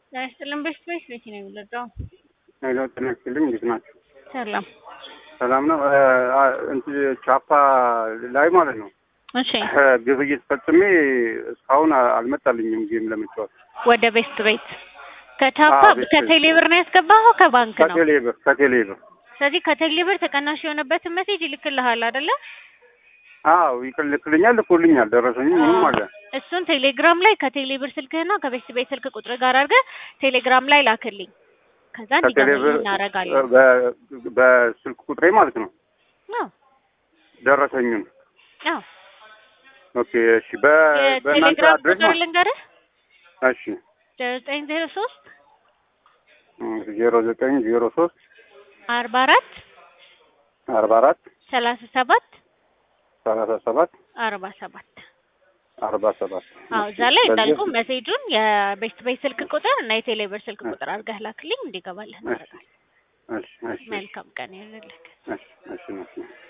ያስተለም በስፔስ ቤት ነው የሚለው። ሄሎ ተነክልኝ እንዴት ናችሁ? ሰላም ሰላም ነው። ቻፓ ላይ ማለት ነው። እሺ ግብይት ፈጽሜ እስካሁን አልመጣልኝም ጌም ለመጫወት። ወደ ቤስት ቤት ከቻፓ ከቴሌብር ነው ያስገባኸው ከባንክ ነው? ከቴሌብር። ስለዚህ ከቴሌብር ተቀናሽ የሆነበትን ሜሴጅ ይልክልሃል አይደለ? አዎ ይልክልኛል፣ ልኮልኛል፣ ደረሰኝ ምንም አለ። እሱን ቴሌግራም ላይ ከቴሌብር ስልክህና ከቤስት ቤት ስልክ ቁጥር ጋር አድርገህ ቴሌግራም ላይ ላክልኝ። ከዛ እንዲገባልኝ እናደርጋለን። በስልክ ቁጥሬ ማለት ነው። አዎ ደረሰኝን። አዎ ኦኬ እሺ። በእናንተ አድሬስ ቁጥር ልንገርህ። እሺ 0903 0903 44 44 37 37 47 አዎ እዛ ላይ እንዳልኩ ሜሴጁን የቤስት ቤት ስልክ ቁጥር እና የቴሌብር ስልክ ቁጥር አድርገህ ላክልኝ እንዲገባልህ እናደርጋለን። እሺ እሺ። መልካም ቀን ይሁንልህ። እሺ እሺ።